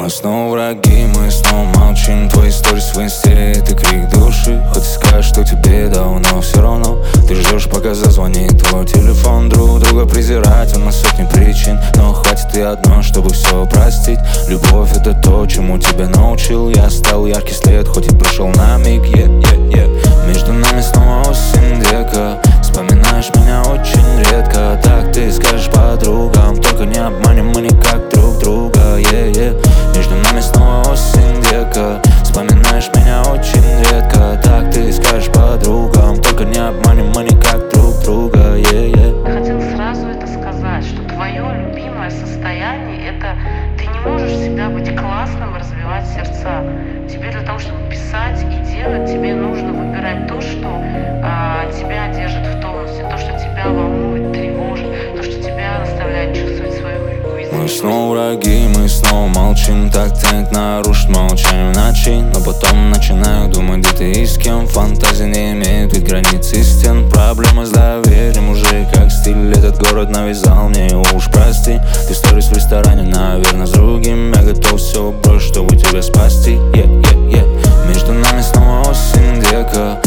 Мы снова враги, мы снова молчим. Твои сторис в инсте — это крик души. Хоть и скажешь, что тебе давно все равно, ты ждешь, пока зазвонит твой телефон. Друг друга презирать на сотни причин, но хватит и одно, чтобы все простить. Любовь — это то, чему тебя научил. Я стал яркий след, хоть и прошел на миг. Между нами снова осень, дека. Вспоминаешь меня очень редко. Так ты скажешь подругам, только не обманем мы никак друг друга. Между нами снова осень, дека. Вспоминаешь меня очень редко. Так ты скажешь подругам, только не обманем мы никак друг друга. Я хотела сразу это сказать, что твое любимое состояние — это ты не можешь всегда быть классным и развивать сердца. Тебе для того, чтобы писать и делать, тебе нужно выбирать то, что тебя держит в тонусе, то, что тебя волнует, тревожит, то, что тебя заставляет чувствовать свою уязвимость. Мы снова враги, мы снова молчим. Так тянет нарушить молчание в ночи, но потом начинаю думать, где ты и с кем. Фантазии не имеют ведь границ и стен. Проблемы с доверием уже как стиль. Этот город навязал мне его, уж прости. Ты сторис в ресторане, наверное, с другим. Я готов все бросить, чтобы тебя спасти. Между нами снова осень, дека.